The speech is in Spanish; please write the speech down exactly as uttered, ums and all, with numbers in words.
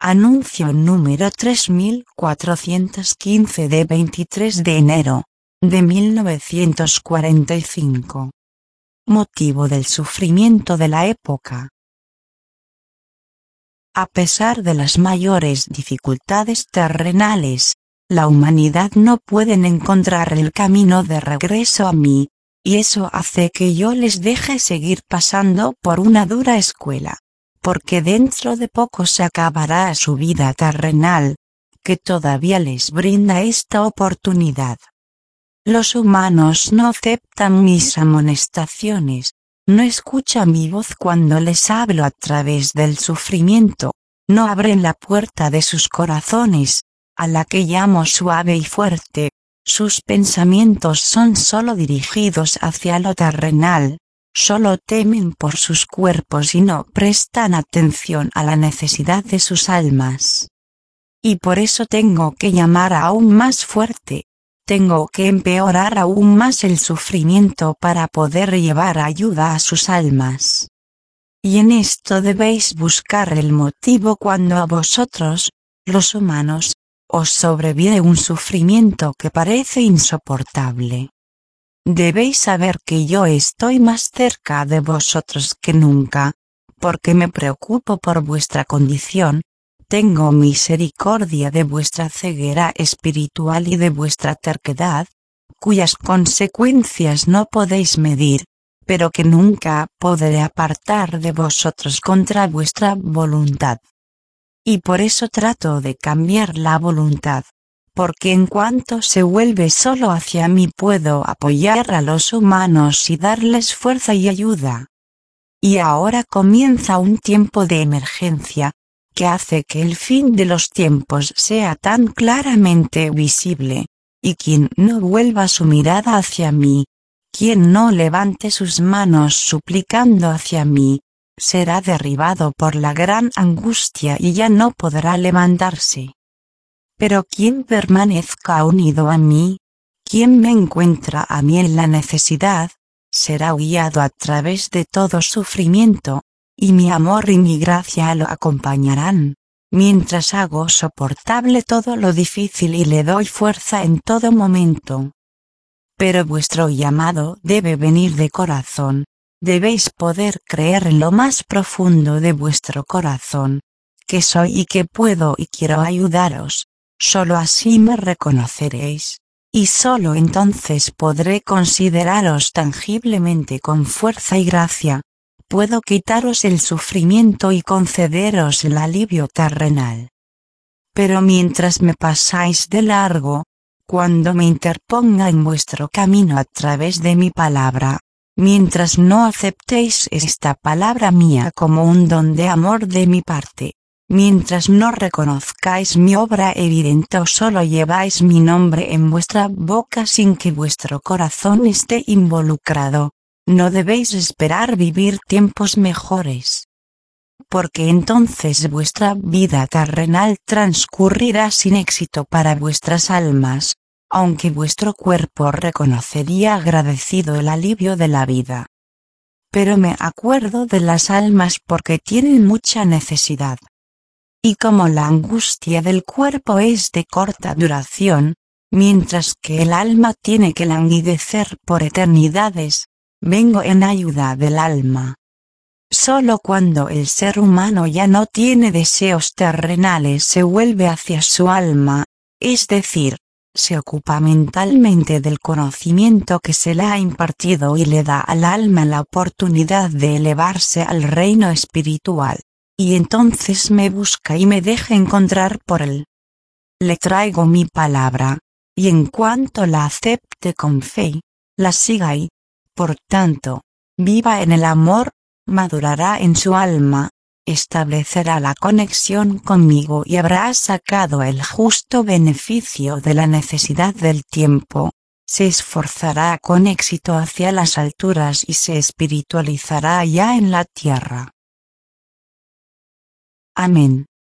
Anuncio número tres mil cuatrocientos quince de veintitrés de enero de mil novecientos cuarenta y cinco. Motivo del sufrimiento de la época. A pesar de las mayores dificultades terrenales, la humanidad no pueden encontrar el camino de regreso a mí, y eso hace que yo les deje seguir pasando por una dura escuela, porque dentro de poco se acabará su vida terrenal, que todavía les brinda esta oportunidad. Los humanos no aceptan mis amonestaciones, no escuchan mi voz cuando les hablo a través del sufrimiento, no abren la puerta de sus corazones, a la que llamo suave y fuerte. Sus pensamientos son solo dirigidos hacia lo terrenal, solo temen por sus cuerpos y no prestan atención a la necesidad de sus almas. Y por eso tengo que llamar aún más fuerte, tengo que empeorar aún más el sufrimiento para poder llevar ayuda a sus almas. Y en esto debéis buscar el motivo cuando a vosotros, los humanos, os sobreviene un sufrimiento que parece insoportable. Debéis saber que yo estoy más cerca de vosotros que nunca, porque me preocupo por vuestra condición, tengo misericordia de vuestra ceguera espiritual y de vuestra terquedad, cuyas consecuencias no podéis medir, pero que nunca podré apartar de vosotros contra vuestra voluntad. Y por eso trato de cambiar la voluntad, porque en cuanto se vuelve solo hacia mí puedo apoyar a los humanos y darles fuerza y ayuda. Y ahora comienza un tiempo de emergencia, que hace que el fin de los tiempos sea tan claramente visible, y quien no vuelva su mirada hacia mí, quien no levante sus manos suplicando hacia mí, será derribado por la gran angustia y ya no podrá levantarse. Pero quien permanezca unido a mí, quien me encuentra a mí en la necesidad, será guiado a través de todo sufrimiento, y mi amor y mi gracia lo acompañarán, mientras hago soportable todo lo difícil y le doy fuerza en todo momento. Pero vuestro llamado debe venir de corazón. Debéis poder creer en lo más profundo de vuestro corazón, que soy y que puedo y quiero ayudaros, solo así me reconoceréis, y solo entonces podré consideraros tangiblemente con fuerza y gracia, puedo quitaros el sufrimiento y concederos el alivio terrenal. Pero mientras me pasáis de largo, cuando me interponga en vuestro camino a través de mi palabra, mientras no aceptéis esta palabra mía como un don de amor de mi parte, mientras no reconozcáis mi obra evidente o solo lleváis mi nombre en vuestra boca sin que vuestro corazón esté involucrado, no debéis esperar vivir tiempos mejores. Porque entonces vuestra vida terrenal transcurrirá sin éxito para vuestras almas, aunque vuestro cuerpo reconocería agradecido el alivio de la vida. Pero me acuerdo de las almas porque tienen mucha necesidad. Y como la angustia del cuerpo es de corta duración, mientras que el alma tiene que languidecer por eternidades, vengo en ayuda del alma. Solo cuando el ser humano ya no tiene deseos terrenales se vuelve hacia su alma, es decir, se ocupa mentalmente del conocimiento que se le ha impartido y le da al alma la oportunidad de elevarse al reino espiritual, y entonces me busca y me deja encontrar por él. Le traigo mi palabra, y en cuanto la acepte con fe, la siga y, por tanto, viva en el amor, madurará en su alma, establecerá la conexión conmigo y habrá sacado el justo beneficio de la necesidad del tiempo, se esforzará con éxito hacia las alturas y se espiritualizará ya en la tierra. Amén.